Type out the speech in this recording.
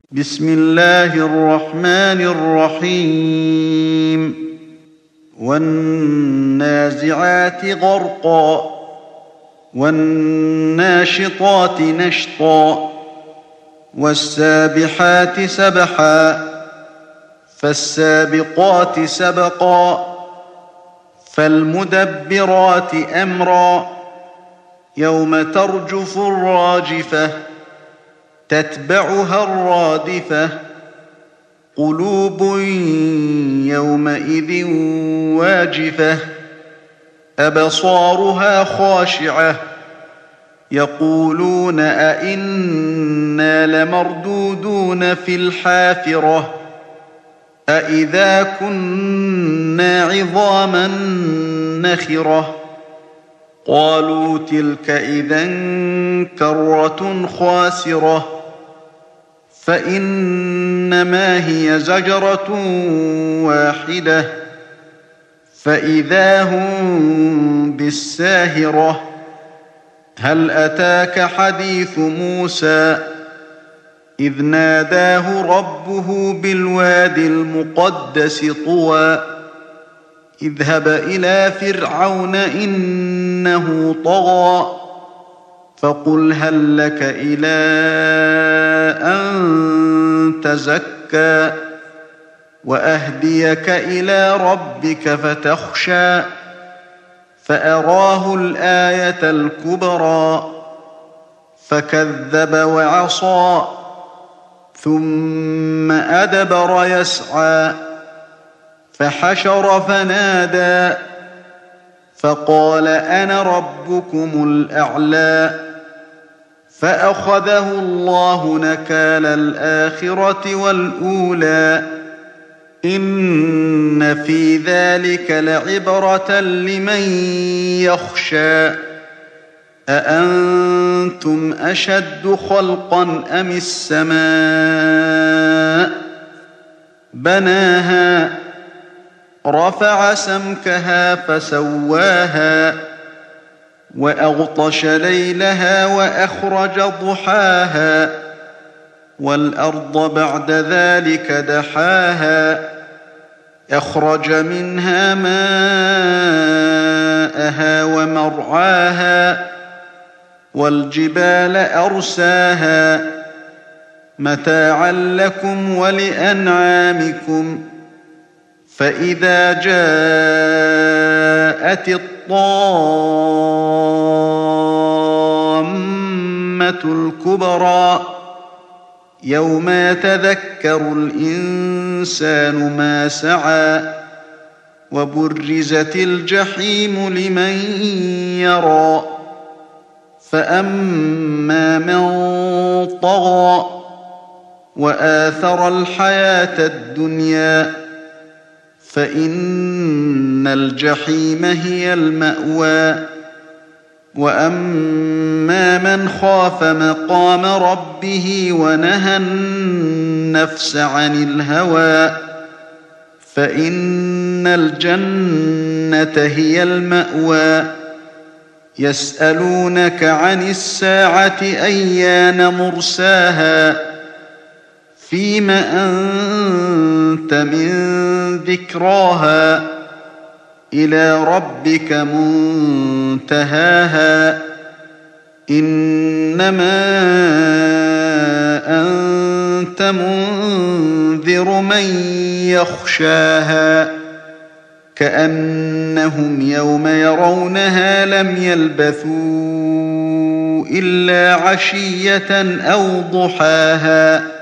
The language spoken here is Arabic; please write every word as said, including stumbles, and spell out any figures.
بسم الله الرحمن الرحيم والنازعات غرقا والناشطات نشطا والسابحات سبحا فالسابقات سبقا فالمدبرات أمرا يوم ترجف الراجفة تتبعها الرادفة قلوب يومئذ واجفة أبصارها خاشعة يقولون أئنا لمردودون في الحافرة أئذا كنا عظاما نخرة قالوا تلك إذا كرة خاسرة فإنما هي زجرة واحدة فإذا هم بالساهرة هل أتاك حديث موسى إذ ناداه ربه بالواد المقدس طوى اذهب إلى فرعون إنه طغى فقل هل لك إلى أن تزكى وأهديك إلى ربك فتخشى فأراه الآية الكبرى فكذب وعصى ثم أدبر يسعى فحشر فنادى فقال أنا ربكم الأعلى فأخذه الله نكال الآخرة والأولى إن في ذلك لعبرة لمن يخشى أأنتم أشد خلقا أم السماء بناها رفع سمكها فسواها وأغطش ليلها وأخرج ضحاها والأرض بعد ذلك دحاها أخرج منها ماءها ومرعاها والجبال أرساها متاعا لكم ولأنعامكم فإذا جاءت الطامة الكبرى يوم يتذكر الإنسان ما سعى وبرزت الجحيم لمن يرى فأما من طغى وآثر الحياة الدنيا فإن الجحيم هي المأوى وأما من خاف مقام ربه ونهى النفس عن الهوى فإن الجنة هي المأوى يسألونك عن الساعة أيان مرساها فيم أنت من ذكراها إلى ربك منتهاها إنما أنت منذر من يخشاها كأنهم يوم يرونها لم يلبثوا إلا عشية أو ضحاها